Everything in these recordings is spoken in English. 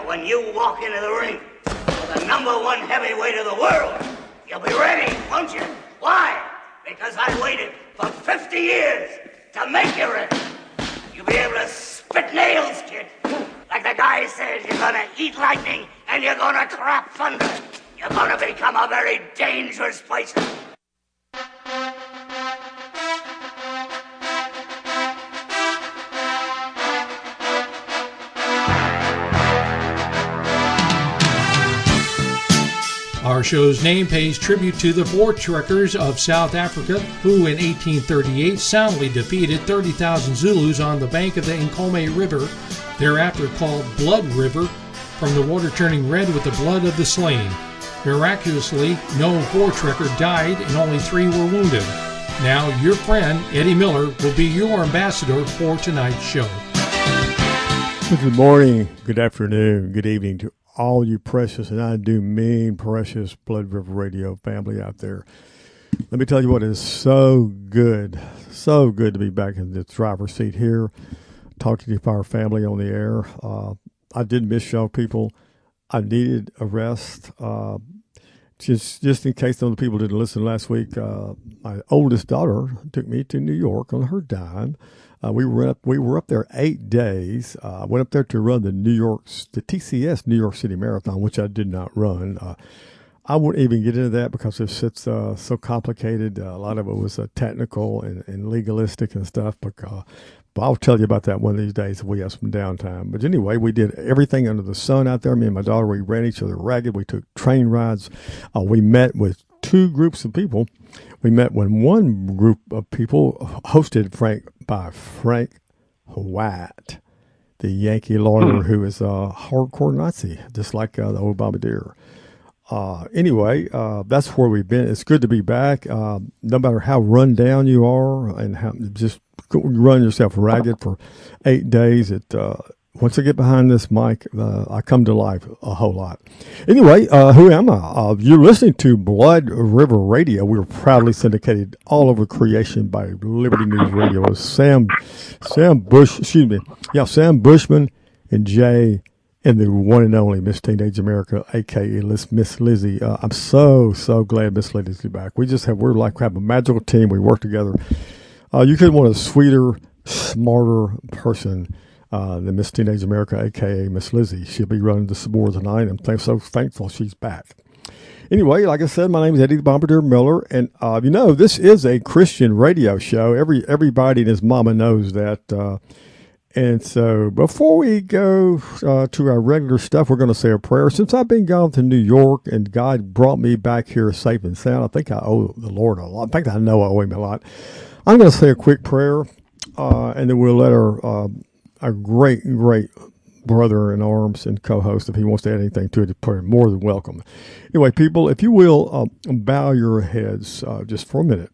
when you walk into the ring with the #1 heavyweight of the world, you'll be ready, won't you? Why? Because I waited for 50 years to make you ready. You'll be able to spit nails, kid. Like the guy says, you're gonna eat lightning and you're gonna crap thunder. You're gonna become a very dangerous person. Our show's name pays tribute to the Voortrekkers of South Africa, who in 1838 soundly defeated 30,000 Zulus on the bank of the Nkomo River, thereafter called Blood River, from the water turning red with the blood of the slain. Miraculously, no Voortrekker died and only 3 were wounded. Now, your friend, Eddie Miller, will be your ambassador for tonight's show. Good morning, good afternoon, good evening to all you precious, and I do mean precious, Blood River Radio family out there. Let me tell you what is so good to be back in the driver's seat here, talking to our family on the air. I did miss y'all people. I needed a rest. Just in case some of the people didn't listen last week, my oldest daughter took me to New York on her dime. We were up there 8 days. I went up there to run the TCS New York City Marathon, which I did not run. I wouldn't even get into that because it's so complicated. A lot of it was technical and legalistic and stuff. But I'll tell you about that one of these days if we have some downtime. But anyway, we did everything under the sun out there. Me and my daughter, we ran each other ragged. We took train rides. We met with 2 groups of people. We met with one group of people hosted by Frank White, the Yankee lawyer who is a hardcore Nazi, just like the old Bombardier. Anyway, that's where we've been. It's good to be back. No matter how run down you are and how just run yourself ragged for 8 days, once I get behind this mic, I come to life a whole lot. Anyway, who am I? You're listening to Blood River Radio. We're proudly syndicated all over creation by Liberty News Radio. Sam Bushman and Jay and the one and only Miss Teenage America, a.k.a. Miss Lizzie. I'm so glad Miss Lizzie's back. We're like have a magical team. We work together. You couldn't want a sweeter, smarter person than Miss Teenage America, a.k.a. Miss Lizzie. She'll be running the board tonight. I'm so thankful she's back. Anyway, like I said, my name is Eddie the Bombardier Miller, and this is a Christian radio show. Everybody and his mama knows that. And so before we go to our regular stuff, we're going to say a prayer. Since I've been gone to New York and God brought me back here safe and sound, I think I owe the Lord a lot. In fact, I know I owe him a lot. I'm going to say a quick prayer, and then we'll let our great brother in arms and co-host, if he wants to add anything to it, more than welcome. Anyway, people, if you will, bow your heads just for a minute.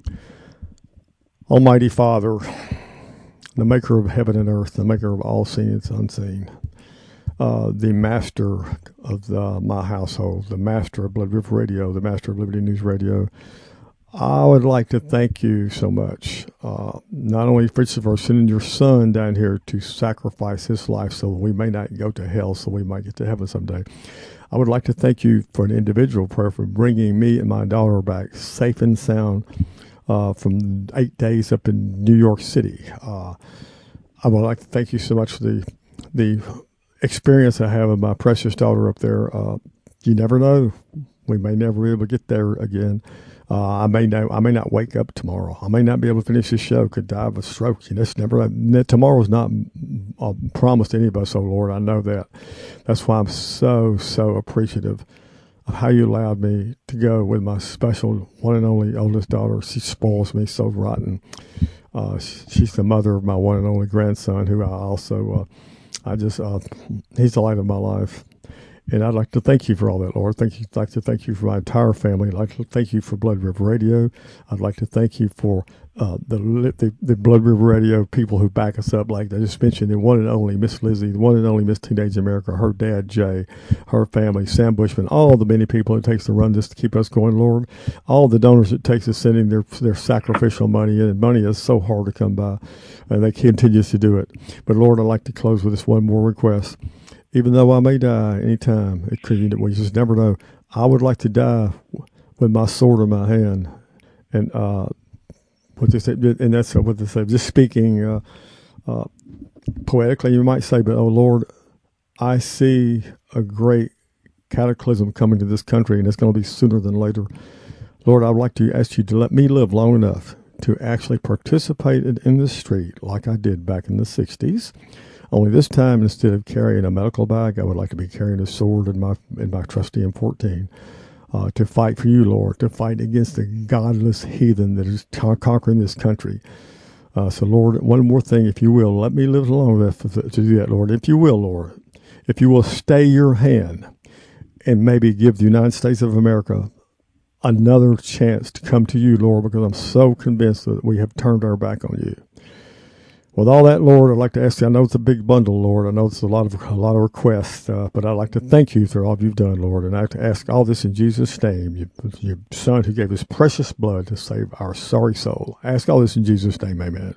Almighty Father, the maker of heaven and earth, the maker of all seen and unseen, the master of my household, the master of Blood River Radio, the master of Liberty News Radio, I would like to thank you so much, not only for sending your son down here to sacrifice his life so we may not go to hell, so we might get to heaven someday. I would like to thank you for an individual prayer for bringing me and my daughter back safe and sound from 8 days up in New York City. I would like to thank you so much for the experience I have with my precious daughter up there. You never know. We may never be able to get there again. I may not wake up tomorrow. I may not be able to finish this show. Could die of a stroke. Tomorrow's not promised to any of us, oh Lord. I know that. That's why I'm so appreciative of how you allowed me to go with my special one and only oldest daughter. She spoils me so rotten. She's the mother of my one and only grandson, who I also, he's the light of my life. And I'd like to thank you for all that, Lord. I'd like to thank you for my entire family. I'd like to thank you for Blood River Radio. I'd like to thank you for the Blood River Radio people who back us up, like I just mentioned, the one and only Miss Lizzie, the one and only Miss Teenage America, her dad, Jay, her family, Sam Bushman, all the many people it takes to run this to keep us going, Lord. All the donors it takes to sending their sacrificial money in. And money is so hard to come by, and they continue to do it. But, Lord, I'd like to close with this one more request. even though I may die anytime. We just never know. I would like to die with my sword in my hand, and what they say, and that's what they say. Just speaking poetically, you might say, but oh Lord, I see a great cataclysm coming to this country, and it's going to be sooner than later. Lord, I would like to ask you to let me live long enough to actually participate in the street like I did back in the 60s. Only this time, instead of carrying a medical bag, I would like to be carrying a sword in my trusty M14 to fight for you, Lord, to fight against the godless heathen that is conquering this country. So, Lord, one more thing, if you will, let me live long enough to do that, Lord. If you will, Lord, if you will stay your hand and maybe give the United States of America another chance to come to you, Lord, because I'm so convinced that we have turned our back on you. With all that, Lord, I'd like to ask you, I know it's a big bundle, Lord. I know it's a lot of requests, but I'd like to thank you for all you've done, Lord. And I have to ask all this in Jesus' name, your Son who gave his precious blood to save our sorry soul. I ask all this in Jesus' name, amen.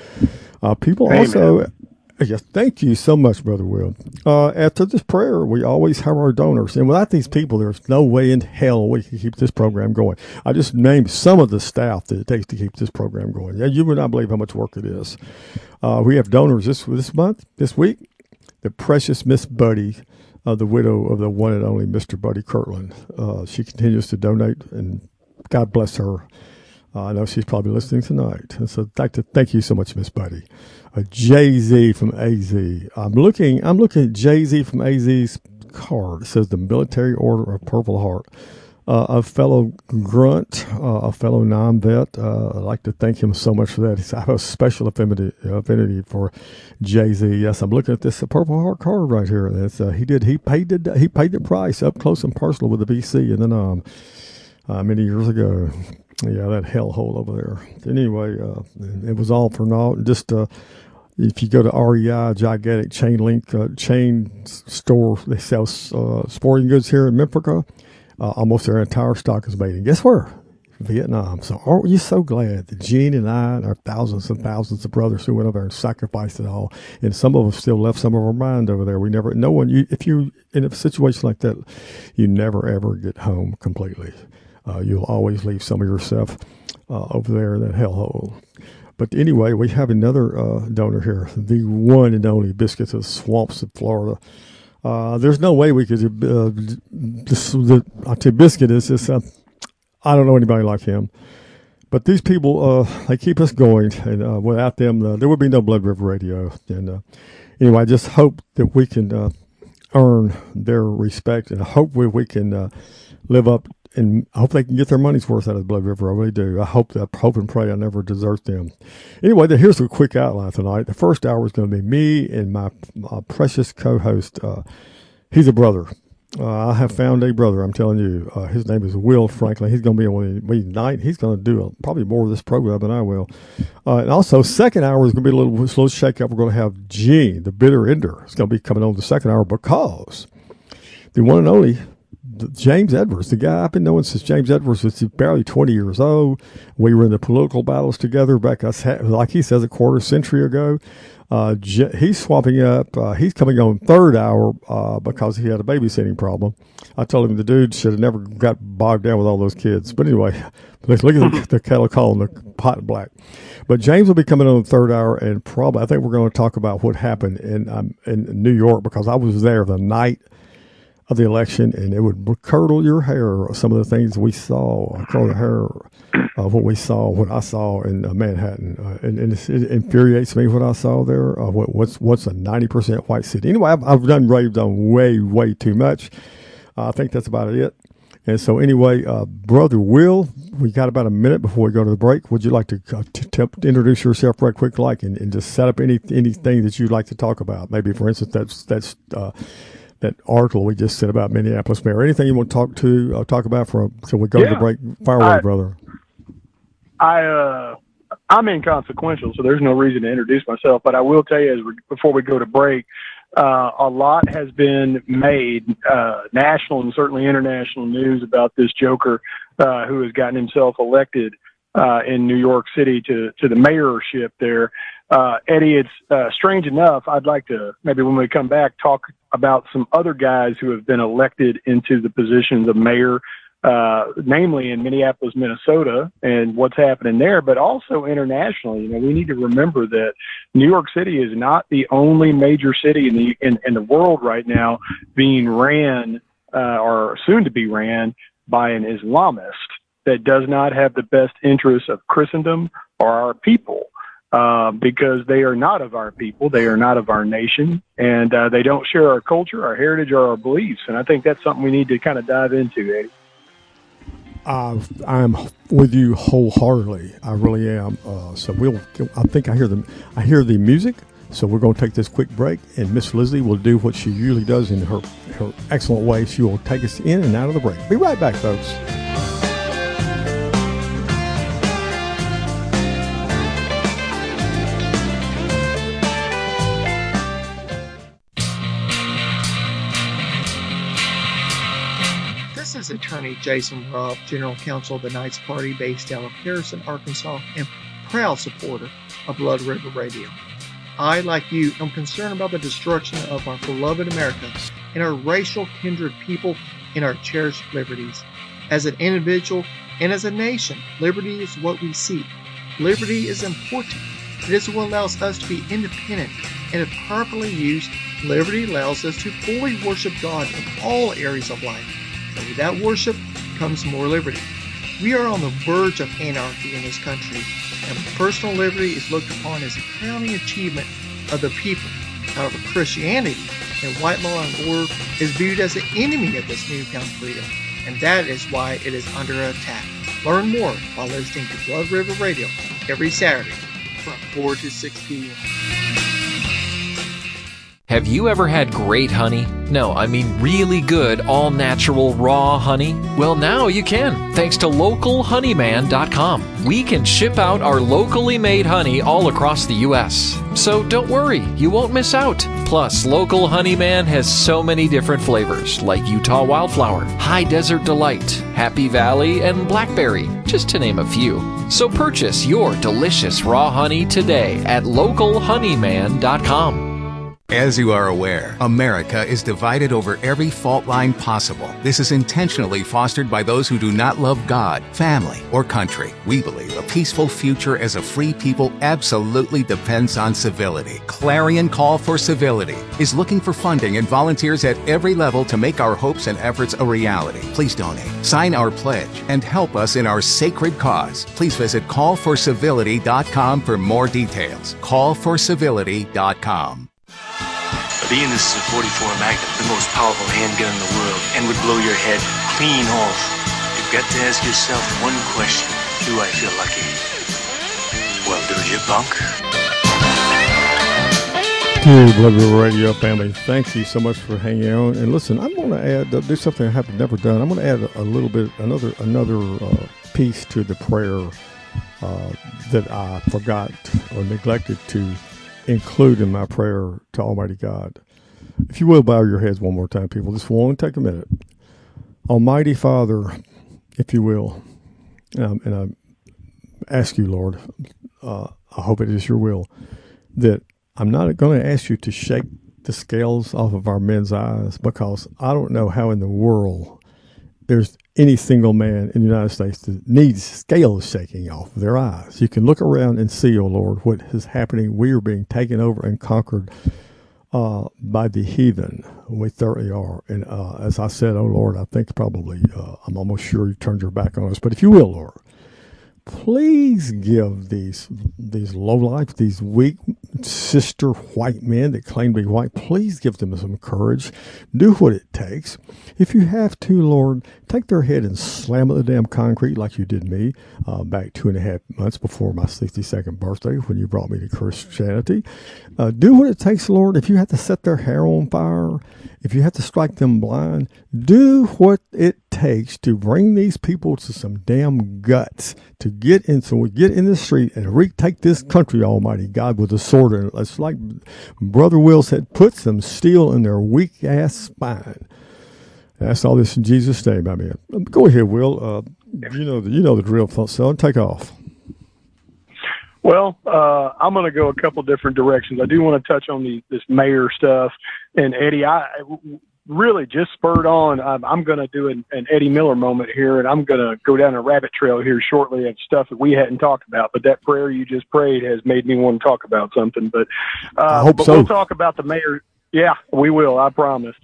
People amen. Also... Yes, thank you so much, Brother Will. After this prayer, we always have our donors. And without these people, there's no way in hell we can keep this program going. I just named some of the staff that it takes to keep this program going. Yeah, you would not believe how much work it is. We have donors this week. The precious Miss Buddy, the widow of the one and only Mr. Buddy Kirtland. She continues to donate, and God bless her. I know she's probably listening tonight. And so thank you so much, Miss Buddy. Jay-Z from AZ. I'm looking at Jay-Z from AZ's card. It says the Military Order of Purple Heart. A fellow grunt, a fellow non-vet. I'd like to thank him so much for that. I have a special affinity for Jay-Z. Yes, I'm looking at this Purple Heart card right here. That's he paid the price up close and personal with the BC and then many years ago. Yeah, that hellhole over there. Anyway, it was all for naught. Just if you go to REI, gigantic chain store, they sell sporting goods here in Memphis. Almost their entire stock is made in, guess where? Vietnam. So aren't you so glad that Gene and I and our thousands and thousands of brothers who went over there and sacrificed it all, and some of us still left some of our mind over there. If you're in a situation like that, you never ever get home completely. You'll always leave some of yourself over there in that hellhole. But anyway, we have another donor here, the one and only Biscuits of Swamps of Florida. There's no way we could. I'll tell you, Biscuit is just. I don't know anybody like him. But these people, they keep us going, and without them, there would be no Blood River Radio. And anyway, I just hope that we can earn their respect, and I hope we can live up. And I hope they can get their money's worth out of the Blood River. I really do. I hope and pray I never desert them. Anyway, here's a quick outline tonight. The first hour is going to be me and my precious co-host. He's a brother. I have found a brother, I'm telling you. His name is Will Franklin. He's going to be on me tonight. He's going to do probably more of this program than I will. And also, second hour is going to be a little shake-up. We're going to have Gene, the bitter ender. It's going to be coming on the second hour because the one and only James Edwards, the guy I've been knowing since James Edwards was barely 20 years old. We were in the political battles together back, like he says, a quarter century ago. He's swapping up. He's coming on third hour because he had a babysitting problem. I told him the dude should have never got bogged down with all those kids. But anyway, let's look at the kettle calling the pot black. But James will be coming on the third hour, and probably I think we're going to talk about what happened in New York, because I was there the night of the election, and it would curdle your hair. Some of the things we saw, curdle the hair of what I saw in Manhattan, and it infuriates me what I saw there. What's a 90% white city? Anyway, I've done raved on way too much. I think that's about it. And so anyway, Brother Will, we got about a minute before we go to the break. Would you like to introduce yourself right quick, and just set up anything that you'd like to talk about? Maybe, for instance, that's that article we just said about Minneapolis Mayor. Anything you want to talk about so we go to the break? Fire away, brother. I'm inconsequential, so there's no reason to introduce myself. But I will tell you, before we go to break, a lot has been made, national and certainly international news about this joker who has gotten himself elected in New York City to the mayorship there. Eddie, it's strange enough. I'd like to maybe when we come back talk about some other guys who have been elected into the positions of mayor, namely in Minneapolis, Minnesota, and what's happening there, but also internationally. We need to remember that New York City is not the only major city in the world right now being ran or soon to be ran by an Islamist that does not have the best interests of Christendom or our people, because they are not of our people, they are not of our nation, and they don't share our culture, our heritage, or our beliefs. And I think that's something we need to kind of dive into, Eddie. I'm with you wholeheartedly. I really am. So I think I hear the music. So we're going to take this quick break, and Miss Lizzie will do what she usually does in her excellent way. She will take us in and out of the break. Be right back, folks. This is Attorney Jason Ruff, General Counsel of the Knights Party based out of Harrison, Arkansas, and proud supporter of Blood River Radio. I, like you, am concerned about the destruction of our beloved America and our racial kindred people and our cherished liberties. As an individual and as a nation, liberty is what we seek. Liberty is important. It is what allows us to be independent, and if properly used, liberty allows us to fully worship God in all areas of life. And with that worship comes more liberty. We are on the verge of anarchy in this country, and personal liberty is looked upon as a crowning achievement of the people. However, Christianity and white law and order is viewed as the enemy of this newfound freedom, and that is why it is under attack. Learn more by listening to Blood River Radio every Saturday from 4 to 6 p.m. Have you ever had great honey? No, I mean really good, all-natural, raw honey? Well, now you can, thanks to LocalHoneyman.com. We can ship out our locally made honey all across the U.S. So don't worry, you won't miss out. Plus, Local Honeyman has so many different flavors, like Utah Wildflower, High Desert Delight, Happy Valley, and Blackberry, just to name a few. So purchase your delicious raw honey today at LocalHoneyman.com. As you are aware, America is divided over every fault line possible. This is intentionally fostered by those who do not love God, family, or country. We believe a peaceful future as a free people absolutely depends on civility. Clarion Call for Civility is looking for funding and volunteers at every level to make our hopes and efforts a reality. Please donate, sign our pledge, and help us in our sacred cause. Please visit callforcivility.com for more details. Callforcivility.com. Being this is a .44 Magnum, the most powerful handgun in the world, and would blow your head clean off. You've got to ask yourself one question. Do I feel lucky? Well, do you, punk? Dear Blood River Radio family, thank you so much for hanging on. And listen, I'm going to do something I have never done. I'm going to add a little bit, another piece to the prayer that I forgot or neglected to include in my prayer to Almighty God. If you will, bow your heads one more time, people. This will only take a minute. Almighty Father, if you will, and I ask you, Lord, I hope it is your will, that I'm not going to ask you to shake the scales off of our men's eyes, because I don't know how in the world there's any single man in the United States that needs scales shaking off their eyes. You can look around and see, oh Lord, what is happening. We are being taken over and conquered by the heathen. We certainly are. And as I said, oh Lord, I think probably, I'm almost sure you turned your back on us. But if you will, Lord, please give these lowlifes, these weak sister white men that claim to be white, please give them some courage. Do what it takes. If you have to, Lord, take their head and slam at the damn concrete like you did me back 2.5 months before my 62nd birthday when you brought me to Christianity. Do what it takes, Lord. If you have to set their hair on fire, if you have to strike them blind, do what it takes to bring these people to some damn guts, to get in, so we get in the street and retake this country, Almighty God, with a sword. And it's like Brother Will said, put some steel in their weak ass spine. And that's all this in Jesus' name. I mean, go ahead, Will. You know the drill, son. Take off. Well, I'm going to go a couple different directions. I do want to touch on this mayor stuff. And Eddie, I really just spurred on. I'm going to do an Eddie Miller moment here, and I'm going to go down a rabbit trail here shortly of stuff that we hadn't talked about. But that prayer you just prayed has made me want to talk about something. But I hope so. We'll talk about the mayor. Yeah, we will. I promise.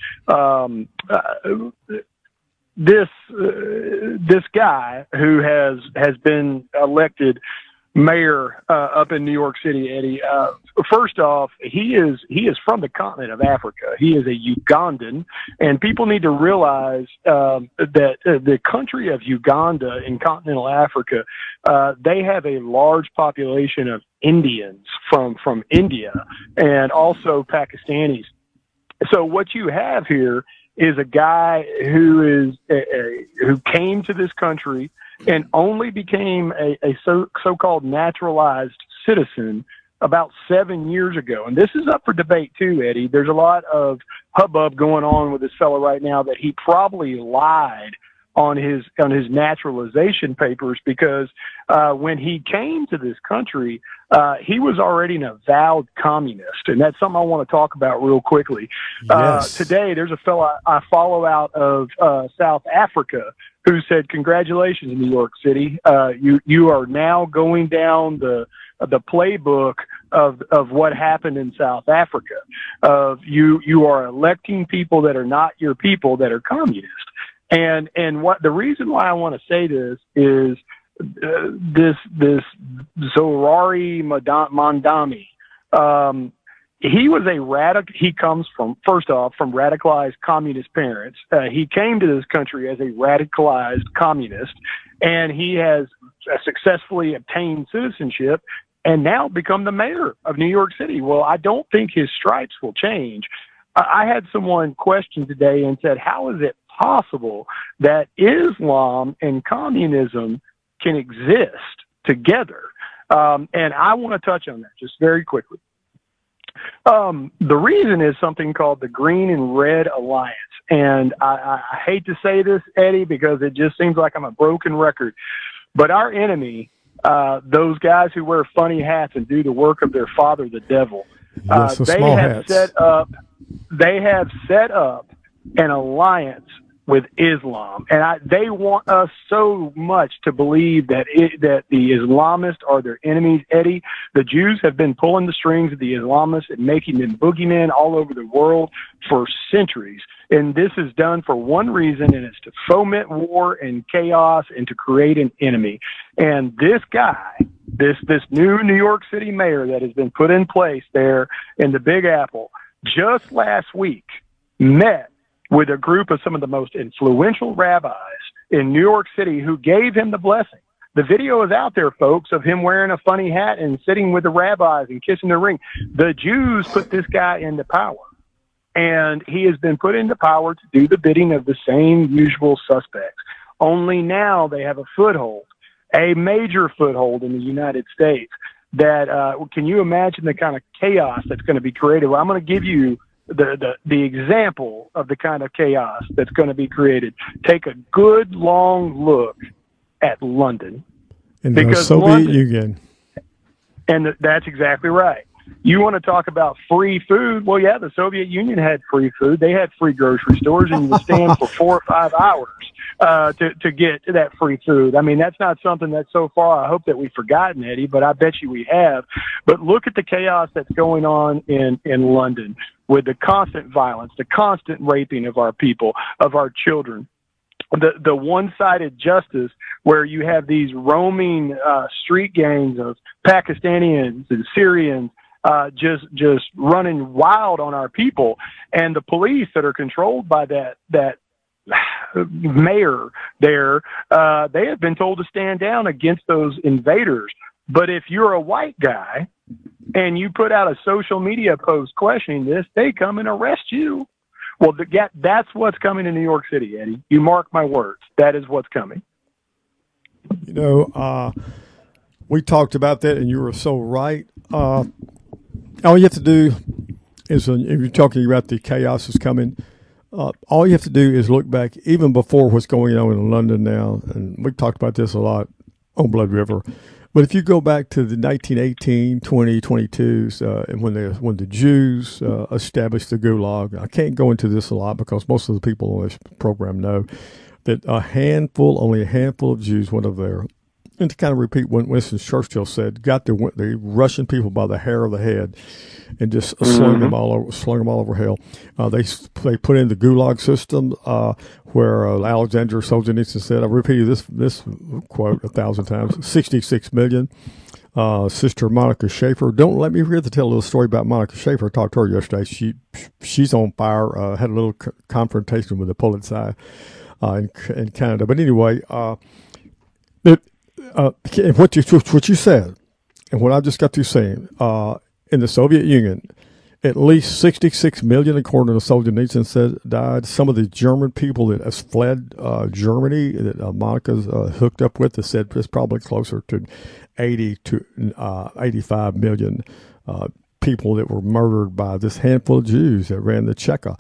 This guy who has been elected mayor up in New York City, Eddie. First off, he is from the continent of Africa. He is a Ugandan, and people need to realize that the country of Uganda in continental Africa, they have a large population of Indians from India and also Pakistanis. So what you have here is a guy who came to this country and only became a so-called naturalized citizen about 7 years ago. And this is up for debate too, Eddie. There's a lot of hubbub going on with this fellow right now that he probably lied on his naturalization papers, because when he came to this country, he was already an avowed communist. And that's something I want to talk about real quickly. Yes. Today, there's a fellow I follow out of South Africa who said, "Congratulations, New York City. You are now going down the playbook of what happened in South Africa. You are electing people that are not your people, that are communist." And what the reason why I want to say this is this Zorari Mandami. He was he comes from, first off, from radicalized communist parents. He came to this country as a radicalized communist, and he has successfully obtained citizenship and now become the mayor of New York City. Well, I don't think his stripes will change. I had someone question today and said, how is it possible that Islam and communism can exist together? And I want to touch on that just very quickly. The reason is something called the Green and Red Alliance. And I hate to say this, Eddie, because it just seems like I'm a broken record. But our enemy, those guys who wear funny hats and do the work of their father, the devil, they have set up an alliance with Islam, and they want us so much to believe that the Islamists are their enemies. Eddie, the Jews have been pulling the strings of the Islamists and making them boogeymen all over the world for centuries. And this is done for one reason, and it's to foment war and chaos and to create an enemy. And this guy, this new New York City mayor that has been put in place there in the Big Apple, just last week met with a group of some of the most influential rabbis in New York City who gave him the blessing. The video is out there, folks, of him wearing a funny hat and sitting with the rabbis and kissing the ring. The Jews put this guy into power, and he has been put into power to do the bidding of the same usual suspects. Only now they have a foothold, a major foothold in the United States. That can you imagine the kind of chaos that's going to be created? Well, I'm going to give you the example of the kind of chaos that's going to be created. Take a good long look at London. In the Soviet Union. And that's exactly right. You want to talk about free food? Well, yeah, the Soviet Union had free food. They had free grocery stores, and you would stand for 4 or 5 hours to get that free food. I mean, that's not something that so far I hope that we've forgotten, Eddie, but I bet you we have. But look at the chaos that's going on in London with the constant violence, the constant raping of our people, of our children. The one-sided justice where you have these roaming street gangs of Pakistanians and Syrians just running wild on our people, and the police that are controlled by that mayor there, they have been told to stand down against those invaders. But if you're a white guy and you put out a social media post questioning this, they come and arrest you. Well, that's what's coming to New York City, Eddie. You mark my words. That is what's coming. You know, we talked about that, and you were so right. All you have to do is, if you're talking about the chaos that's coming, all you have to do is look back even before what's going on in London now, and we've talked about this a lot on Blood River. But if you go back to the 1918, 2022s, and when the Jews established the Gulag, I can't go into this a lot because most of the people on this program know that only a handful of Jews went over there. And to kind of repeat what Winston Churchill said, got the Russian people by the hair of the head and just slung them all over hell. They put in the Gulag system where Alexander Solzhenitsyn said, I repeated this quote 1,000 times, 66 million. Sister Monica Schaefer. Don't let me forget to tell a little story about Monica Schaefer. I talked to her yesterday. She's on fire. Had a little confrontation with the Polizei in Canada. But anyway, what you said and what I just got through saying, in the Soviet Union, at least 66 million, according to Solzhenitsyn, said died. Some of the German people that has fled Germany that Monica's hooked up with, said it's probably closer to 80 to 85 million people that were murdered by this handful of Jews that ran the Cheka.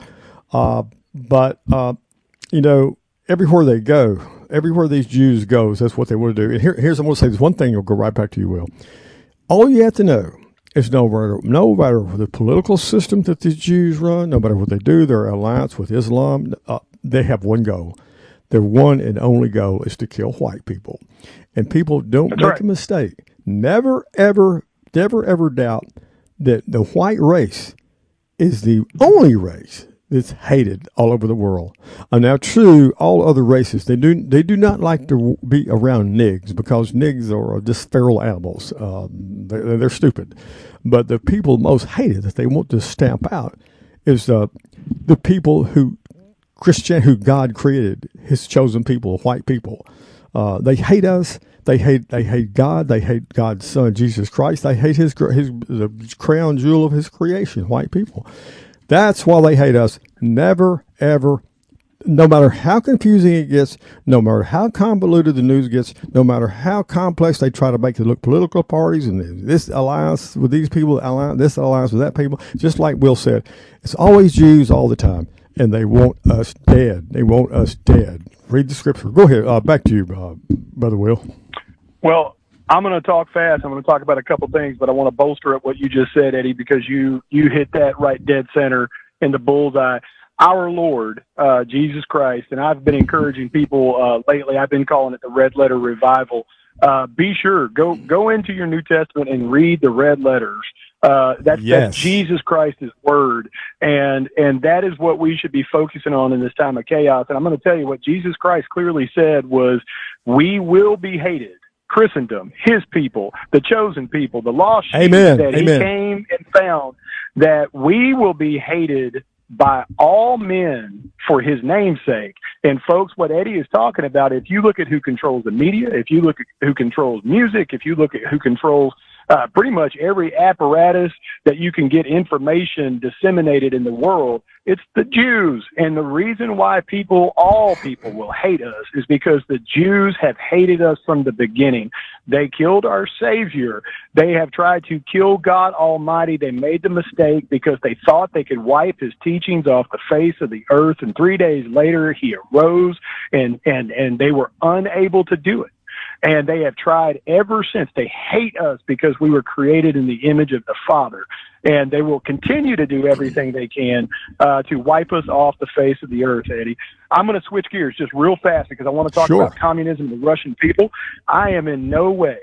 But everywhere they go, everywhere these Jews go, that's what they want to do. And here's I'm going to say this one thing. You'll go right back to you, Will. All you have to know is no matter the political system that these Jews run, no matter what they do, their alliance with Islam, they have one goal. Their one and only goal is to kill white people. And people don't make a mistake. Never, ever doubt that the white race is the only race that's hated all over the world. Now, true, all other races, they do not like to be around nigs because nigs are just feral animals. They're stupid. But the people most hated that they want to stamp out is the people who God created, his chosen people, white people. They hate us. They hate God. They hate God's son, Jesus Christ. They hate the crown jewel of his creation, white people. That's why they hate us. Never, ever, no matter how confusing it gets, no matter how convoluted the news gets, no matter how complex they try to make it look, political parties and this alliance with these people, this alliance with that people, just like Will said, it's always Jews all the time, and they want us dead. They want us dead. Read the scripture. Go ahead. Back to you, Brother Will. Well, I'm going to talk fast. I'm going to talk about a couple things, but I want to bolster up what you just said, Eddie, because you hit that right dead center in the bullseye. Our Lord, Jesus Christ, and I've been encouraging people lately, I've been calling it the Red Letter Revival. Be sure, go into your New Testament and read the red letters. That's Jesus Christ's word, and that is what we should be focusing on in this time of chaos. And I'm going to tell you what Jesus Christ clearly said was, we will be hated. Christendom, his people, the chosen people, the lost sheep that he came and found, that we will be hated by all men for his name's sake. And folks, what Eddie is talking about, if you look at who controls the media, if you look at who controls music, if you look at who controls pretty much every apparatus that you can get information disseminated in the world, it's the Jews. And the reason why all people will hate us is because the Jews have hated us from the beginning. They killed our Savior. They have tried to kill God Almighty. They made the mistake because they thought they could wipe his teachings off the face of the earth. And 3 days later, he arose, and they were unable to do it. And they have tried ever since. They hate us because we were created in the image of the Father. And they will continue to do everything they can to wipe us off the face of the earth, Eddie. I'm going to switch gears just real fast because I want to talk about communism and the Russian people. I am in no way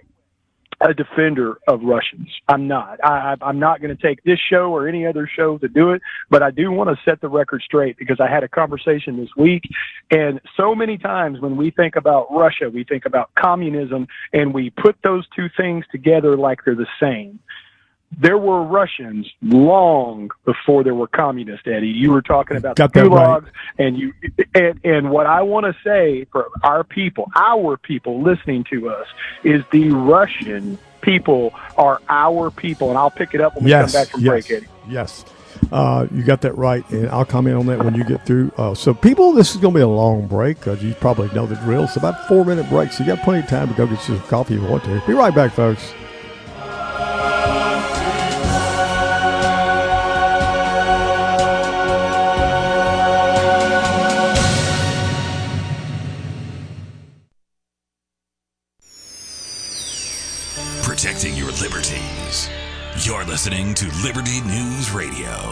a defender of Russians. I'm not. I'm not going to take this show or any other show to do it, but I do want to set the record straight because I had a conversation this week, and so many times when we think about Russia, we think about communism, and we put those two things together like they're the same. There were Russians long before there were communists, Eddie. You were talking about the gulags, right. And what I want to say for our people listening to us is the Russian people are our people, and I'll pick it up when we come back from break, Eddie. Yes. You got that right, and I'll comment on that when you get through. So, people, this is going to be a long break because you probably know the drill. It's about a 4-minute break, so you got plenty of time to go get you some coffee if you want to. Be right back, folks. listening to Liberty News Radio.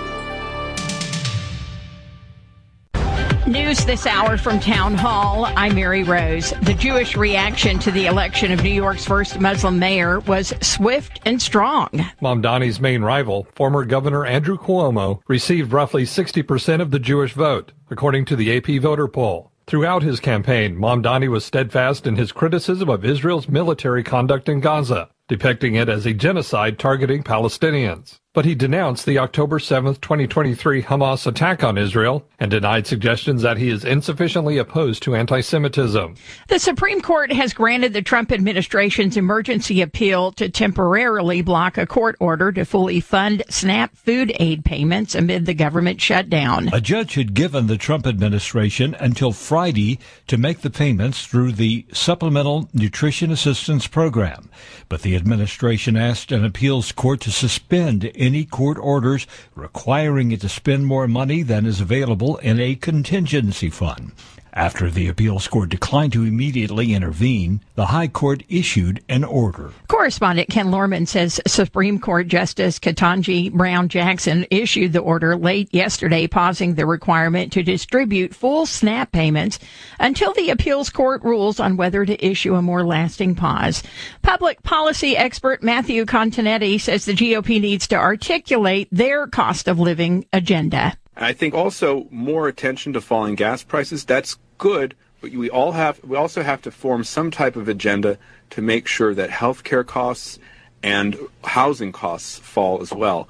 News this hour from Town Hall. I'm Mary Rose. The Jewish reaction to the election of New York's first Muslim mayor was swift and strong. Mamdani's main rival, former Governor Andrew Cuomo, received roughly 60% of the Jewish vote, according to the AP voter poll. Throughout his campaign, Mamdani was steadfast in his criticism of Israel's military conduct in Gaza, depicting it as a genocide targeting Palestinians. But he denounced the October 7, 2023 Hamas attack on Israel and denied suggestions that he is insufficiently opposed to anti-Semitism. The Supreme Court has granted the Trump administration's emergency appeal to temporarily block a court order to fully fund SNAP food aid payments amid the government shutdown. A judge had given the Trump administration until Friday to make the payments through the Supplemental Nutrition Assistance Program, but the administration asked an appeals court to suspend any court orders requiring it to spend more money than is available in a contingency fund. After the appeals court declined to immediately intervene, the High Court issued an order. Correspondent Ken Lorman says Supreme Court Justice Ketanji Brown Jackson issued the order late yesterday, pausing the requirement to distribute full SNAP payments until the appeals court rules on whether to issue a more lasting pause. Public policy expert Matthew Continetti says the GOP needs to articulate their cost of living agenda. I think also more attention to falling gas prices. That's good, but we also have to form some type of agenda to make sure that healthcare costs and housing costs fall as well.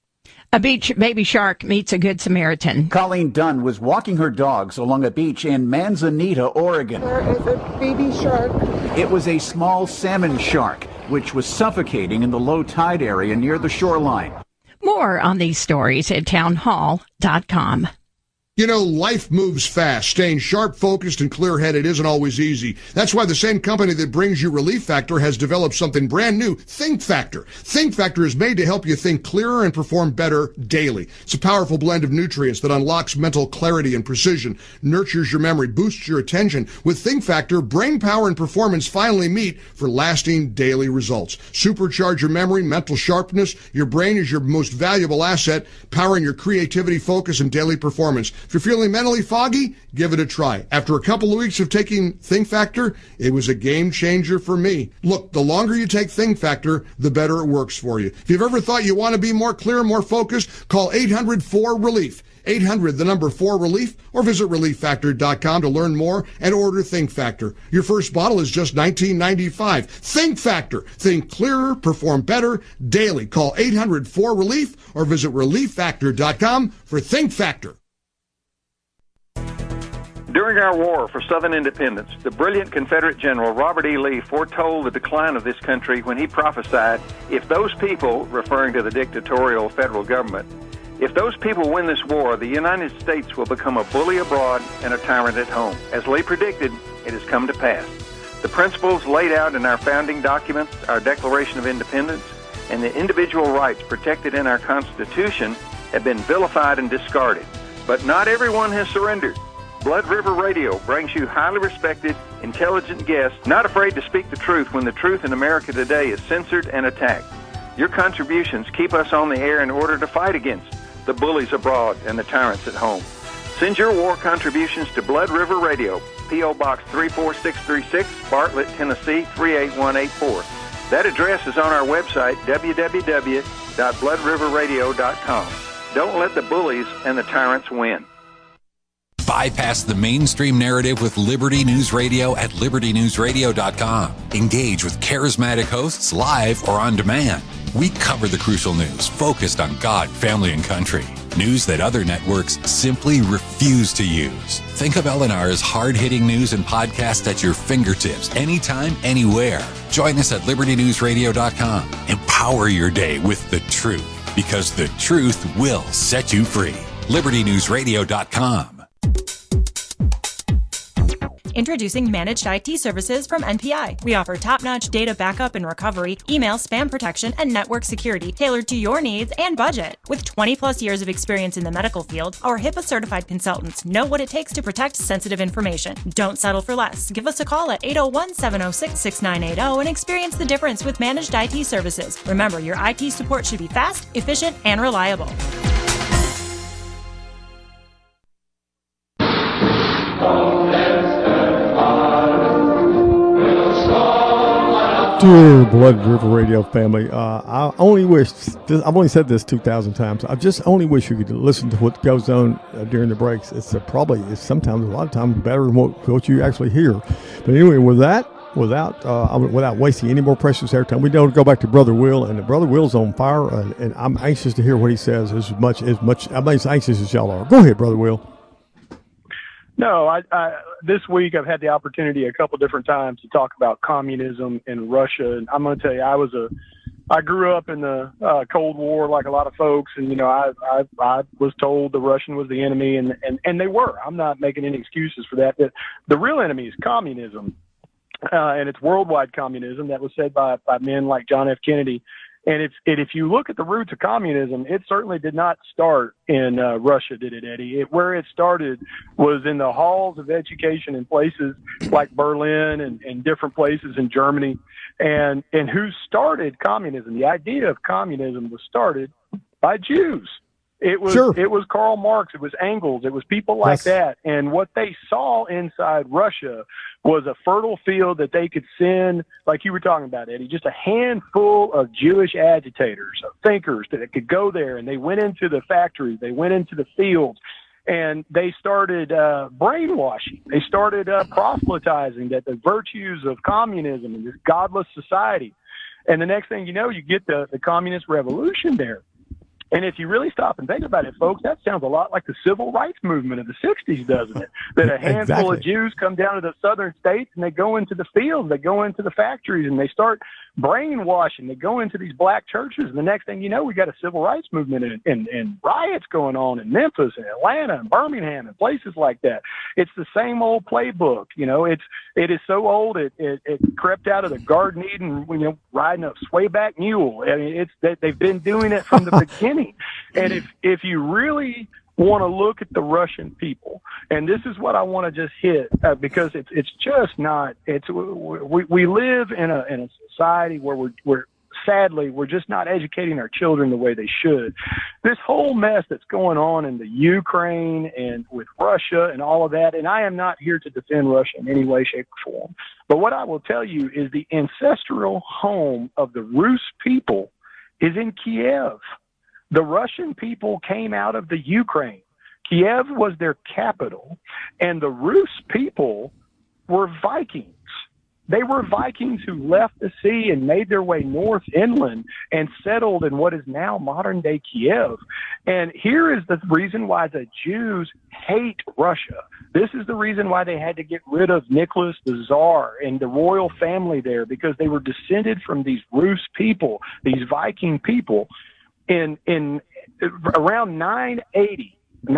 A beach baby shark meets a good Samaritan. Colleen Dunn was walking her dogs along a beach in Manzanita, Oregon. There is a baby shark. It was a small salmon shark, which was suffocating in the low tide area near the shoreline. More on these stories at townhall.com. You know, life moves fast. Staying sharp, focused, and clear-headed isn't always easy. That's why the same company that brings you Relief Factor has developed something brand new, Think Factor. Think Factor is made to help you think clearer and perform better daily. It's a powerful blend of nutrients that unlocks mental clarity and precision, nurtures your memory, boosts your attention. With Think Factor, brain power and performance finally meet for lasting daily results. Supercharge your memory, mental sharpness. Your brain is your most valuable asset, powering your creativity, focus, and daily performance. If you're feeling mentally foggy, give it a try. After a couple of weeks of taking Think Factor, it was a game changer for me. Look, the longer you take Think Factor, the better it works for you. If you've ever thought you want to be more clear, more focused, call 800-4RELIEF. 800, the number 4RELIEF, or visit ReliefFactor.com to learn more and order Think Factor. Your first bottle is just $19.95. Think Factor. Think clearer, perform better daily. Call 800-4RELIEF or visit ReliefFactor.com for Think Factor. During our war for Southern independence, the brilliant Confederate General Robert E. Lee foretold the decline of this country when he prophesied, if those people, referring to the dictatorial federal government, if those people win this war, the United States will become a bully abroad and a tyrant at home. As Lee predicted, it has come to pass. The principles laid out in our founding documents, our Declaration of Independence, and the individual rights protected in our Constitution have been vilified and discarded. But not everyone has surrendered. Blood River Radio brings you highly respected, intelligent guests, not afraid to speak the truth when the truth in America today is censored and attacked. Your contributions keep us on the air in order to fight against the bullies abroad and the tyrants at home. Send your war contributions to Blood River Radio, P.O. Box 34636, Bartlett, Tennessee 38184. That address is on our website, www.bloodriverradio.com. Don't let the bullies and the tyrants win. Bypass the mainstream narrative with Liberty News Radio at libertynewsradio.com. Engage with charismatic hosts live or on demand. We cover the crucial news focused on God, family, and country. News that other networks simply refuse to use. Think of LNR's hard-hitting news and podcasts at your fingertips, anytime, anywhere. Join us at libertynewsradio.com. Empower your day with the truth, because the truth will set you free. libertynewsradio.com. Introducing Managed IT Services from NPI. We offer top-notch data backup and recovery, email spam protection, and network security tailored to your needs and budget. With 20-plus years of experience in the medical field, our HIPAA-certified consultants know what it takes to protect sensitive information. Don't settle for less. Give us a call at 801-706-6980 and experience the difference with Managed IT Services. Remember, your IT support should be fast, efficient, and reliable. Dear Blood River Radio family, I only wish, I've only said this 2,000 times, I just only wish you could listen to what goes on during the breaks. It's sometimes, a lot of times, better than what you actually hear. But anyway, without wasting any more precious airtime, we don't go back to Brother Will, and Brother Will's on fire, and I'm anxious to hear what he says I'm as anxious as y'all are. Go ahead, Brother Will. No, I this week I've had the opportunity a couple different times to talk about communism in Russia, and I'm going to tell you, I grew up in the Cold War like a lot of folks, and I was told the Russian was the enemy, and they were. I'm not making any excuses for that. The real enemy is communism, and it's worldwide communism that was said by men like John F. Kennedy. And if you look at the roots of communism, it certainly did not start in Russia, did it, Eddie? Where it started was in the halls of education in places like Berlin and different places in Germany. And who started communism? The idea of communism was started by Jews. It was Karl Marx, it was Engels, it was people like that. And what they saw inside Russia was a fertile field that they could send, like you were talking about, Eddie, just a handful of Jewish agitators, of thinkers that could go there, and they went into the factories, they went into the fields, and they started brainwashing. They started proselytizing that the virtues of communism and this godless society. And the next thing you know, you get the communist revolution there. And if you really stop and think about it, folks, that sounds a lot like the civil rights movement of the 60s, doesn't it? That a handful of Jews come down to the southern states and they go into the fields, they go into the factories, and they start brainwashing. They go into these black churches, and the next thing you know, we got a civil rights movement and riots going on in Memphis and Atlanta and Birmingham and places like that. It's the same old playbook. It is so old it crept out of the Garden Eden, riding a swayback mule. I mean, they've been doing it from the beginning. And if you really want to look at the Russian people, and this is what I want to just hit, because it's just not. We live in a society where we're just not educating our children the way they should. This whole mess that's going on in the Ukraine and with Russia and all of that, and I am not here to defend Russia in any way, shape, or form. But what I will tell you is the ancestral home of the Rus people is in Kiev. The Russian people came out of the Ukraine. Kiev was their capital, and the Rus people were Vikings. They were Vikings who left the sea and made their way north inland and settled in what is now modern-day Kiev. And here is the reason why the Jews hate Russia. This is the reason why they had to get rid of Nicholas the Tsar and the royal family there, because they were descended from these Rus people, these Viking people. In around 980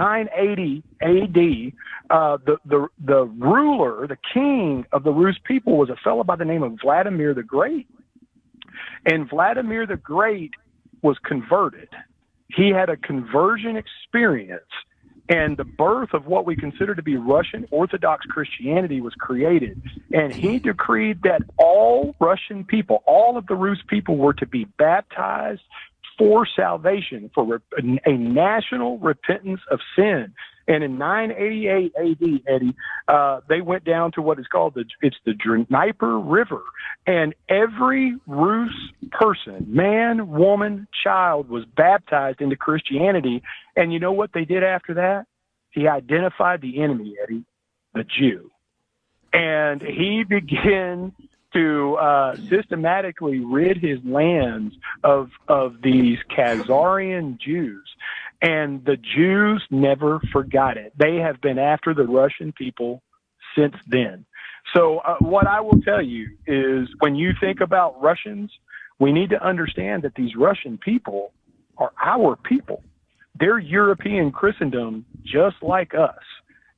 AD, the ruler, the king of the Rus people was a fellow by the name of Vladimir the Great. And Vladimir the Great was converted. He had a conversion experience, and the birth of what we consider to be Russian Orthodox Christianity was created. And he decreed that all Russian people, all of the Rus people, were to be baptized for salvation, for a national repentance of sin. And in 988 AD, Eddie, they went down to what is called the Dnieper River. And every Rus person, man, woman, child, was baptized into Christianity. And you know what they did after that? He identified the enemy, Eddie, the Jew. And he began to systematically rid his lands of these Khazarian Jews. And the Jews never forgot it. They have been after the Russian people since then. So what I will tell you is, when you think about Russians, we need to understand that these Russian people are our people. They're European Christendom just like us.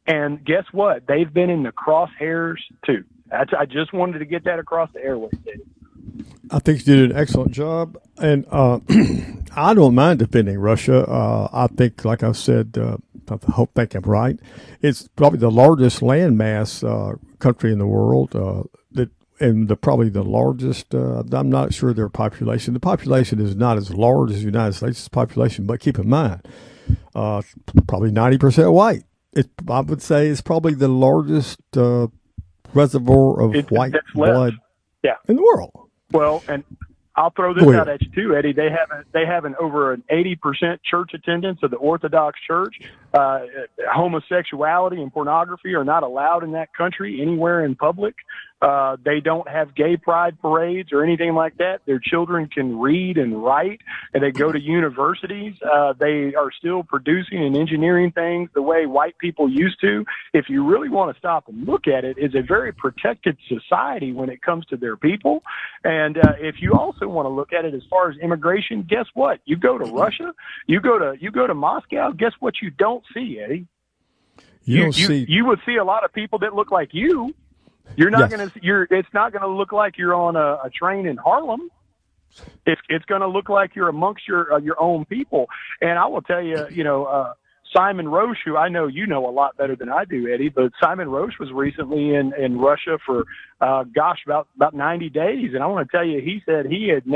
And guess what? They've been in the crosshairs too. I just wanted to get that across the airways. I think you did an excellent job, and I don't mind defending Russia. I think, like I said, I think I'm right. It's probably the largest landmass country in the world. Probably the largest. I'm not sure their population. The population is not as large as the United States' population, but keep in mind, probably 90% white. I would say it's probably the largest reservoir of white blood in the world. Well, and I'll throw this out at you too, Eddie. They have an over an 80% church attendance of the Orthodox Church. Homosexuality and pornography are not allowed in that country anywhere in public. They don't have gay pride parades or anything like that. Their children can read and write, and they go to universities. They are still producing and engineering things the way white people used to. If you really want to stop and look at it, it's a very protected society when it comes to their people. And if you also want to look at it as far as immigration, guess what? You go to Russia, you go to Moscow. Guess what? You don't see, Eddie. You would see a lot of people that look like you. You're not going to. It's not going to look like you're on a train in Harlem. It's going to look like you're amongst your own people. And I will tell you, Simon Roche, who I know you know a lot better than I do, Eddie, but Simon Roche was recently in Russia for about 90 days, and I want to tell you, he said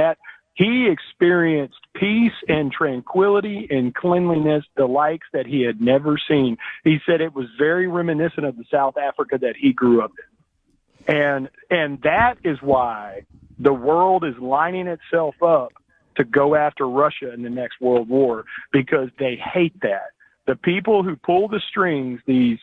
he experienced peace and tranquility and cleanliness, the likes that he had never seen. He said it was very reminiscent of the South Africa that he grew up in. And that is why the world is lining itself up to go after Russia in the next world war, because they hate that. The people who pull the strings, these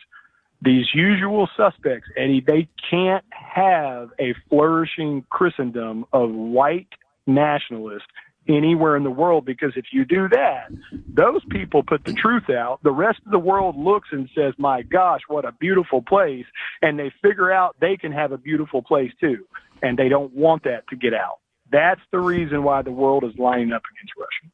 usual suspects, Eddie, they can't have a flourishing Christendom of white nationalists anywhere in the world, because if you do that, those people put the truth out. The rest of the world looks and says, my gosh, what a beautiful place. And they figure out they can have a beautiful place too. And they don't want that to get out. That's the reason why the world is lining up against Russia.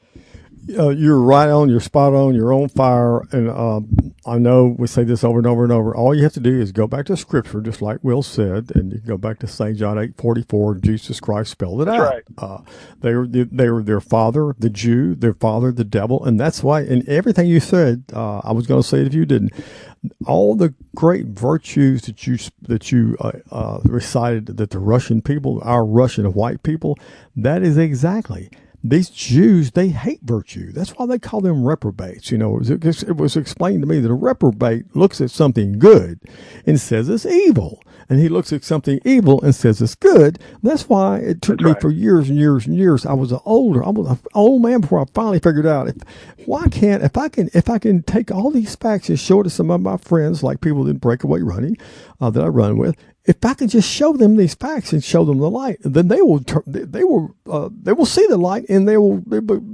You're right on. You're spot on. You're on fire. And I know we say this over and over and over. All you have to do is go back to Scripture, just like Will said, and you can go back to St. John 8:44. Jesus Christ spelled it out. Right. They were their father, the Jew, their father, the devil, and that's why. And everything you said, I was going to say it if you didn't. All the great virtues that you recited, that the Russian people, our Russian white people, that is exactly. These Jews, they hate virtue. That's why they call them reprobates. It was explained to me that a reprobate looks at something good and says it's evil. And he looks at something evil and says it's good. That's why it took me for years and years and years. I was an old man before I finally figured out if I can take all these facts and show it to some of my friends, like people that breakaway running, that I run with. If I could just show them these facts and show them the light, then they will see the light, and they will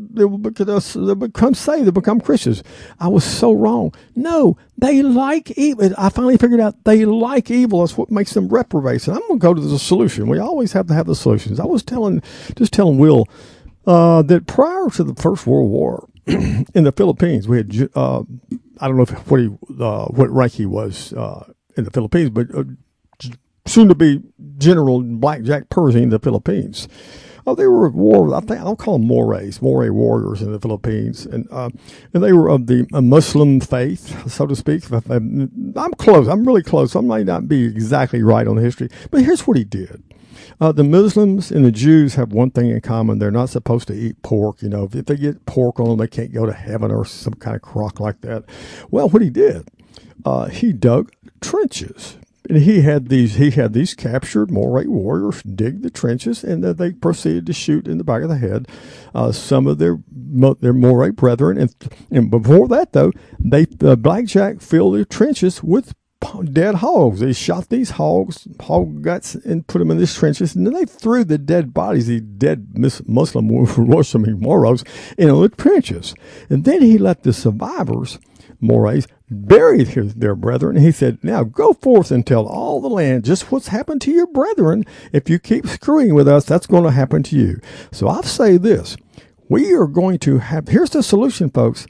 become saved. They'll become Christians. I was so wrong. No, they like evil. I finally figured out they like evil. That's what makes them reprobates. And I'm going to go to the solution. We always have to have the solutions. I was telling Will that prior to the First World War in the Philippines, we had I don't know what rank he was in the Philippines, but soon to be General Blackjack Pershing in the Philippines. They were at war. I think I'll call them Moray warriors in the Philippines, and they were of the Muslim faith, so to speak. I'm close. I'm really close. I might not be exactly right on the history, but here's what he did. The Muslims and the Jews have one thing in common. They're not supposed to eat pork. If they get pork on them, they can't go to heaven or some kind of crock like that. Well, what he did, he dug trenches. And he had these captured Moray warriors dig the trenches, and then they proceeded to shoot in the back of the head some of their Moray brethren. And before that, though, Blackjack filled the trenches with dead hogs. They shot these hog guts, and put them in these trenches, and then they threw the dead bodies, the dead Muslim Moros, into the trenches. And then he let the survivors, Morays, buried their brethren. And he said, now go forth and tell all the land just what's happened to your brethren. If you keep screwing with us, that's going to happen to you. So I'll say this. We are going to have, here's the solution, folks.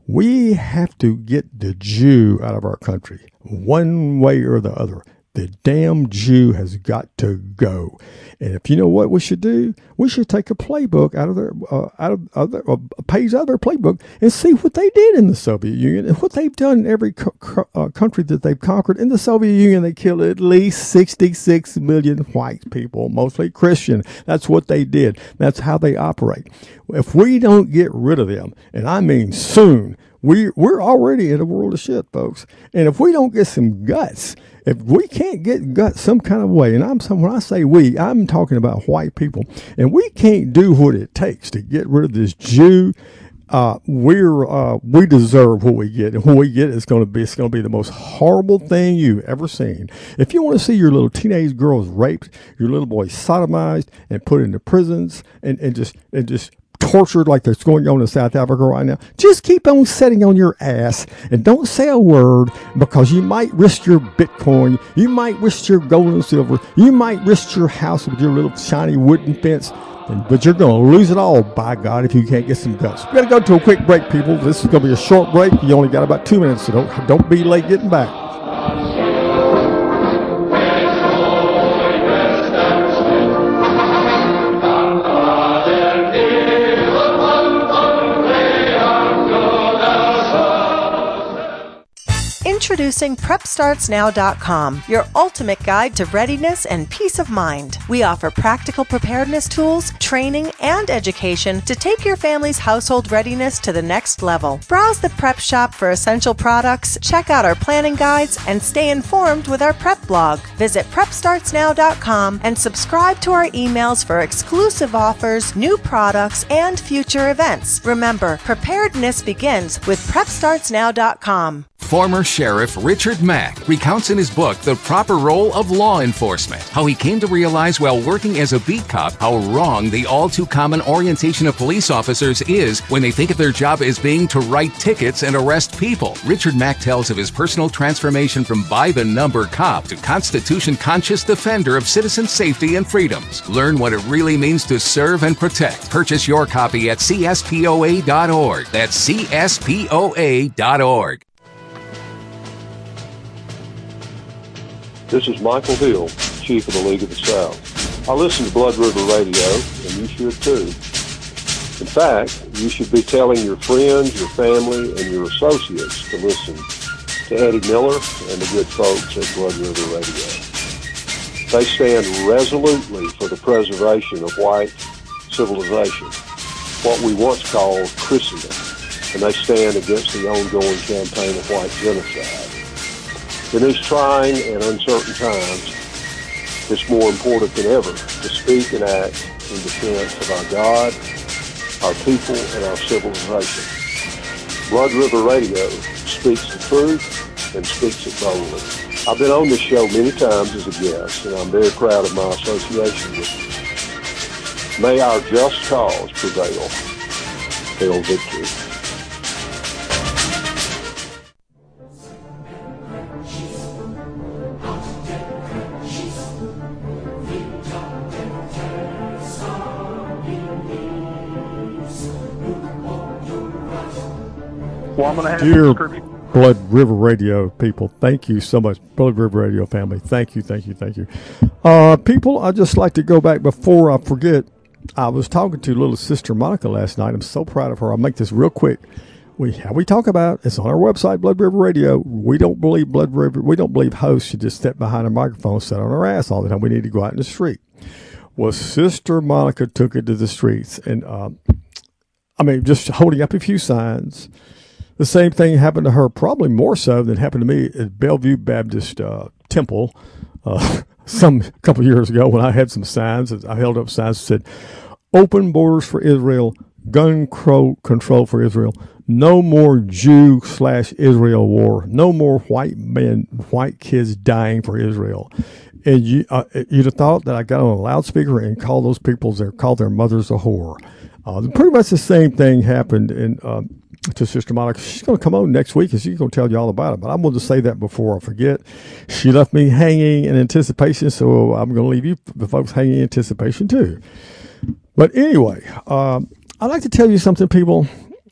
We have to get the Jew out of our country, one way or the other. The damn Jew has got to go. And if you know what we should do, we should take a playbook out of a page out of their playbook and see what they did in the Soviet Union and what they've done in every country that they've conquered. In the Soviet Union, they killed at least 66 million white people, mostly Christian. That's what they did. That's how they operate. If we don't get rid of them, and I mean soon, we're already in a world of shit, folks. And if we don't get some guts, if we can't get guts some kind of way, and when I say we, I'm talking about white people, and we can't do what it takes to get rid of this Jew, we deserve what we get, and what we get is going to be the most horrible thing you've ever seen. If you want to see your little teenage girls raped, your little boys sodomized and put into prisons, and just tortured like that's going on in South Africa right now, just keep on sitting on your ass and don't say a word, because you might risk your Bitcoin, you might risk your gold and silver, you might risk your house with your little shiny wooden fence, but you're going to lose it all, by God, if you can't get some guts. We're going to go to a quick break, people. This is going to be a short break. You only got about 2 minutes, so don't be late getting back. Introducing PrepStartsNow.com, your ultimate guide to readiness and peace of mind. We offer practical preparedness tools, training, and education to take your family's household readiness to the next level. Browse the prep shop for essential products, check out our planning guides, and stay informed with our prep blog. Visit PrepStartsNow.com and subscribe to our emails for exclusive offers, new products, and future events. Remember, preparedness begins with PrepStartsNow.com. Former Sheriff Richard Mack recounts in his book The Proper Role of Law Enforcement how he came to realize while working as a beat cop how wrong the all-too-common orientation of police officers is when they think of their job as being to write tickets and arrest people. Richard Mack tells of his personal transformation from by-the-number cop to Constitution-conscious defender of citizen safety and freedoms. Learn what it really means to serve and protect. Purchase your copy at CSPOA.org. That's CSPOA.org. This is Michael Hill, Chief of the League of the South. I listen to Blood River Radio, and you should too. In fact, you should be telling your friends, your family, and your associates to listen to Eddie Miller and the good folks at Blood River Radio. They stand resolutely for the preservation of white civilization, what we once called Christendom, and they stand against the ongoing campaign of white genocide. In these trying and uncertain times, it's more important than ever to speak and act in defense of our God, our people, and our civilization. Blood River Radio speaks the truth and speaks it boldly. I've been on this show many times as a guest, and I'm very proud of my association with you. May our just cause prevail. Hail victory. Well, I'm going to have Dear Blood River Radio people, thank you so much. Blood River Radio family, thank you. People, I'd just like to go back before I forget. I was talking to little sister Monica last night. I'm so proud of her. I'll make this real quick. How we talk about, it's on our website, Blood River Radio. We don't believe hosts should just step behind a microphone, sit on our ass all the time. We need to go out in the street. Well, Sister Monica took it to the streets, and just holding up a few signs. The same thing happened to her, probably more so than happened to me at Bellevue Baptist Temple some couple years ago when I had some signs. I held up signs that said, "Open borders for Israel, gun control for Israel, no more Jew/Israel war, no more white kids dying for Israel." And you'd have thought that I got on a loudspeaker and called those people, called their mothers a whore. Pretty much the same thing happened to Sister Monica. She's going to come on next week and she's going to tell you all about it. But I'm going to say that before I forget. She left me hanging in anticipation, so I'm going to leave you, the folks, hanging in anticipation too. But anyway, I'd like to tell you something, people.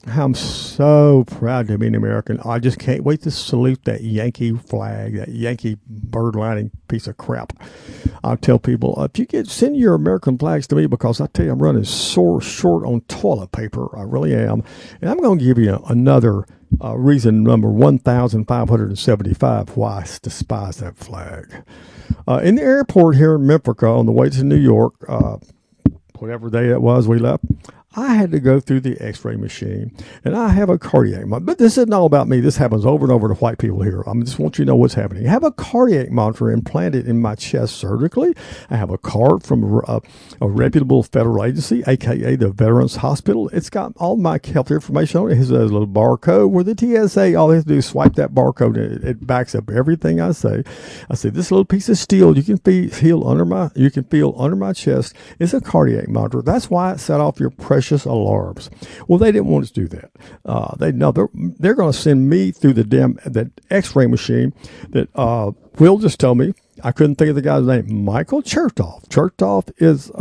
I'm so proud to be an American. I just can't wait to salute that Yankee flag, that Yankee bird-lining piece of crap. I'll tell people, if you could send your American flags to me, because I tell you, I'm running so short on toilet paper. I really am. And I'm going to give you another reason, number 1,575, why I despise that flag. In the airport here in Memphis, on the way to New York, whatever day that was we left, I had to go through the x-ray machine, and I have a cardiac monitor. But this isn't all about me. This happens over and over to white people here. I just want you to know what's happening. I have a cardiac monitor implanted in my chest surgically. I have a card from a reputable federal agency, a.k.a. the Veterans Hospital. It's got all my health information on it. It has a little barcode where the TSA, all they have to do is swipe that barcode, and it backs up everything I say. I say, this little piece of steel you can feel under my chest is a cardiac monitor. That's why it set off your pressure alarms. Well, they didn't want us to do that. They're going to send me through that X-ray machine that Will just told me. I couldn't think of the guy's name. Michael Chertoff. Chertoff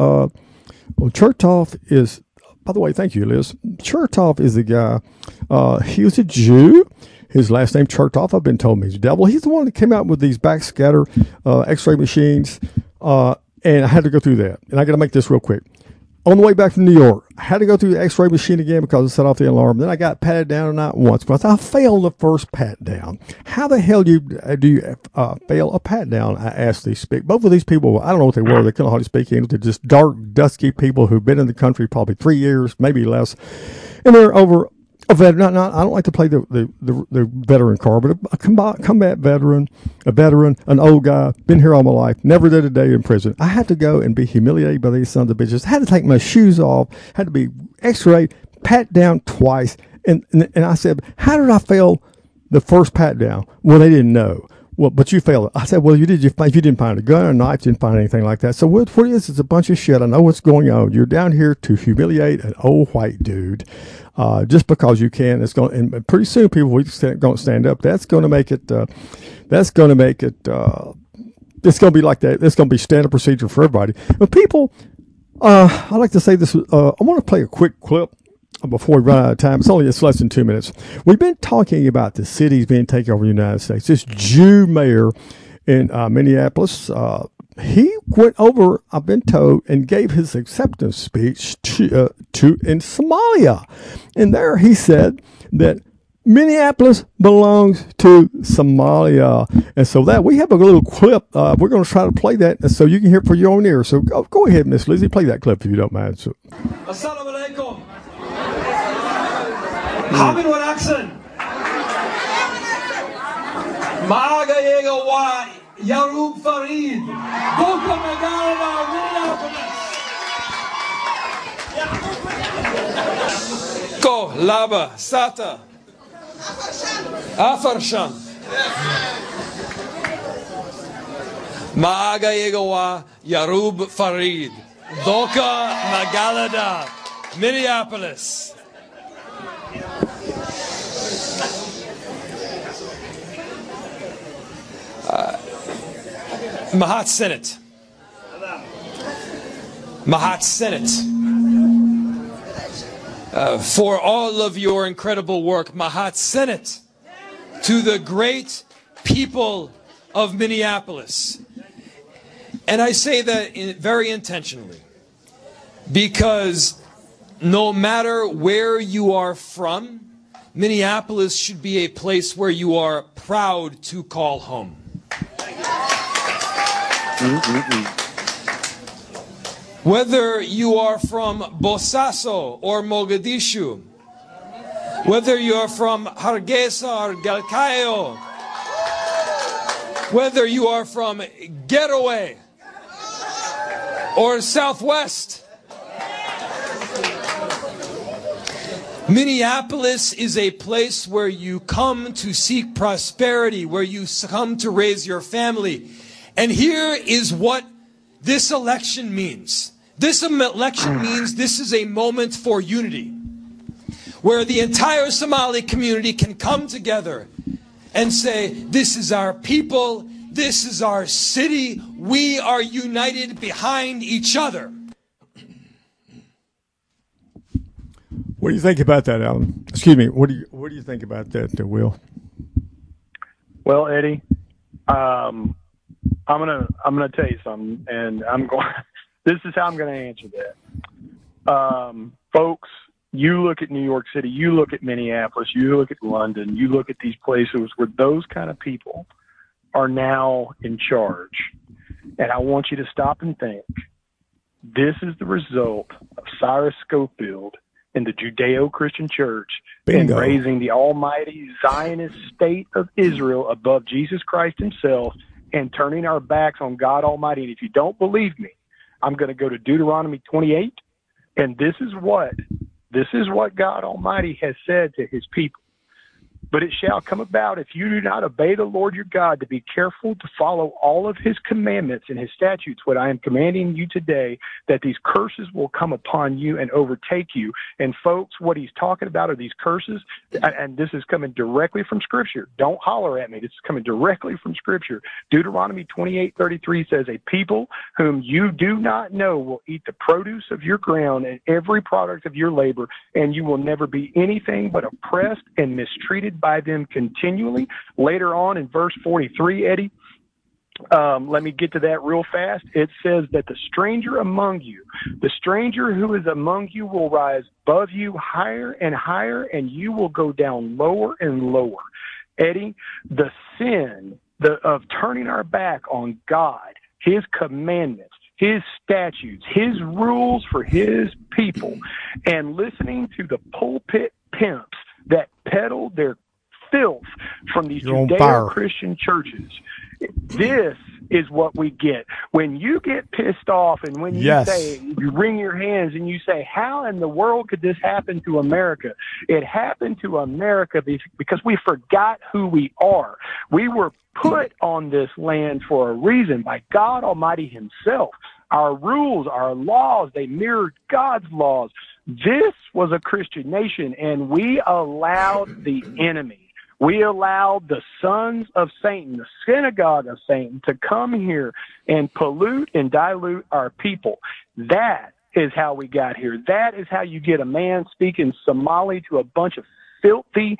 is. By the way, thank you, Liz. Chertoff is the guy. He was a Jew. His last name Chertoff. I've been told he's the devil. He's the one that came out with these backscatter X-ray machines, and I had to go through that. And I got to make this real quick. On the way back from New York, I had to go through the x-ray machine again because it set off the alarm. Then I got patted down not once, but I failed the first pat down. How the hell do you fail a pat down? I asked both of these people, I don't know what they were. They couldn't hardly speak English. They're just dark, dusky people who've been in the country probably 3 years, maybe less. And they're over a veteran. I don't like to play the veteran card, but a combat veteran, an old guy, been here all my life, never did a day in prison. I had to go and be humiliated by these sons of bitches. I had to take my shoes off, had to be x-rayed, pat down twice. And I said, how did I fail the first pat down? Well, they didn't know. Well, but you failed it. I said, well, you did. You didn't find a gun or a knife, didn't find anything like that. So what it is, it's a bunch of shit. I know what's going on. You're down here to humiliate an old white dude. Just because you can, and pretty soon people are going to stand up. It's going to be like that. It's going to be standard procedure for everybody. But people, I like to say this, I want to play a quick clip before we run out of time. It's less than 2 minutes. We've been talking about the cities being taken over in the United States. This Jew mayor in Minneapolis, he went over, I've been told, and gave his acceptance speech in Somalia. And there he said that Minneapolis belongs to Somalia. And so that we have a little clip. We're going to try to play that so you can hear it for your own ears. So go ahead, Miss Lizzie, play that clip if you don't mind. So. Assalamu alaikum. Hamid wanaagsan. Maaga iyaga waa Yarub Farid. Dhulka magaalada Minneapolis. Ko laba sata Afarshan. Maaga iyaga waa Yarub Farid. Dhulka magaalada Minneapolis. Mahat Senate. Mahat Senate. For all of your incredible work, Mahat Senate, to the great people of Minneapolis. And I say that very intentionally, because no matter where you are from, Minneapolis should be a place where you are proud to call home. Whether you are from Bosaso or Mogadishu, whether you are from Hargeisa or Galkayo, whether you are from Getaway or Southwest, Minneapolis is a place where you come to seek prosperity, where you come to raise your family. And here is what this election means. This election means this is a moment for unity, where the entire Somali community can come together and say, this is our people, this is our city, we are united behind each other. What do you think about that, Alan? Excuse me. What do you think about that, Will? Well, Eddie, I'm gonna tell you something, and this is how I'm gonna answer that. Folks, you look at New York City, you look at Minneapolis, you look at London, you look at these places where those kind of people are now in charge. And I want you to stop and think. This is the result of Cyrus Scofield and the Judeo-Christian Church in raising the almighty Zionist state of Israel above Jesus Christ himself and turning our backs on God Almighty. And if you don't believe me, I'm going to go to Deuteronomy 28, and this is what God Almighty has said to his people. But it shall come about, if you do not obey the Lord your God, to be careful to follow all of his commandments and his statutes, what I am commanding you today, that these curses will come upon you and overtake you. And folks, what he's talking about are these curses, and this is coming directly from Scripture. Don't holler at me. This is coming directly from Scripture. Deuteronomy 28:33 says, a people whom you do not know will eat the produce of your ground and every product of your labor, and you will never be anything but oppressed and mistreated by them continually. Later on in verse 43, Eddie, let me get to that real fast. It says that the stranger among you, the stranger who is among you will rise above you higher and higher, and you will go down lower and lower. Eddie, the sin of turning our back on God, his commandments, his statutes, his rules for his people, and listening to the pulpit pimps that peddle their filth from these Judeo-Christian churches. This is what we get. When you get pissed off and when you you wring your hands and you say, how in the world could this happen to America? It happened to America because we forgot who we are. We were put on this land for a reason by God Almighty himself. Our rules, our laws, they mirrored God's laws. This was a Christian nation, and we allowed the enemy. We allowed the sons of Satan, the synagogue of Satan, to come here and pollute and dilute our people. That is how we got here. That is how you get a man speaking Somali to a bunch of filthy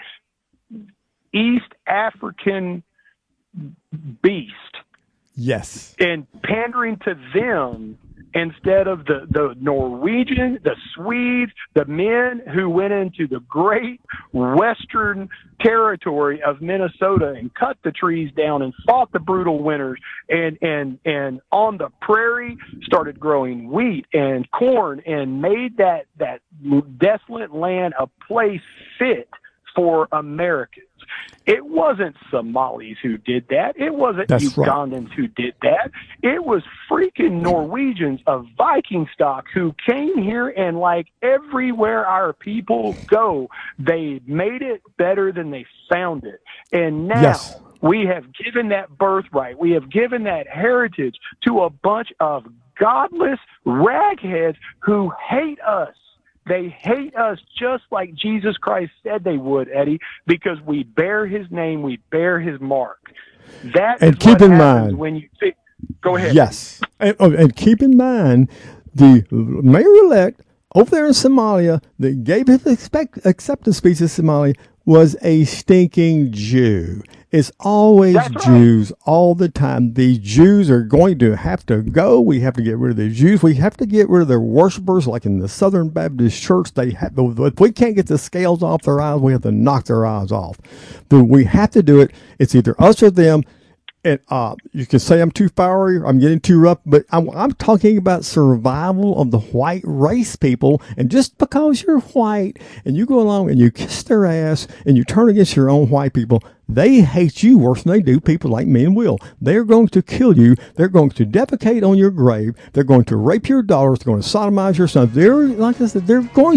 East African beasts. Yes. And pandering to them instead of the Norwegian, the Swedes, the men who went into the great western territory of Minnesota and cut the trees down and fought the brutal winters and on the prairie started growing wheat and corn and made that desolate land a place fit for Americans. It wasn't Somalis who did that. It wasn't Ugandans who did that. It was freaking Norwegians of Viking stock who came here, and like everywhere our people go, they made it better than they found it. And now we have given that birthright, we have given that heritage to a bunch of godless ragheads who hate us. They hate us just like Jesus Christ said they would, Eddie, because we bear his name, we bear his mark. That and is keep what in mind when you think. Go ahead. Yes, and keep in mind the mayor-elect over there in Somalia that gave his acceptance speech to Somalia was a stinking Jew. It's always Jews all the time. The Jews are going to have to go. We have to get rid of the Jews. We have to get rid of their worshipers, like in the Southern Baptist Church. If we can't get the scales off their eyes, we have to knock their eyes off. But we have to do it. It's either us or them. And you can say I'm too fiery, I'm getting too rough, but I'm talking about survival of the white race, people. And just because you're white and you go along and you kiss their ass and you turn against your own white people, they hate you worse than they do people like me and Will. They're going to kill you. They're going to defecate on your grave. They're going to rape your daughters. They're going to sodomize your sons. They're, like I said, they're going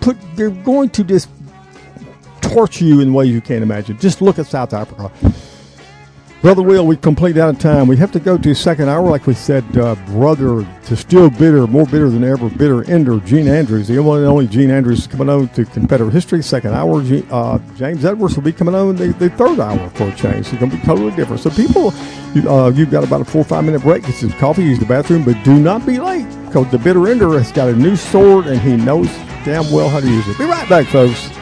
to just torture you in ways you can't imagine. Just look at South Africa. Brother Will, we completely out of time. We have to go to second hour, like we said. Brother, to still bitter, more bitter than ever, bitter ender, Gene Andrews, the one and only Gene Andrews, is coming on to Confederate History. Second hour, James Edwards will be coming on the third hour for a change. It's going to be totally different. So people, you've got about a 4 or 5 minute break. Get some coffee, use the bathroom, but do not be late, because the bitter ender has got a new sword and he knows damn well how to use it. Be right back, folks.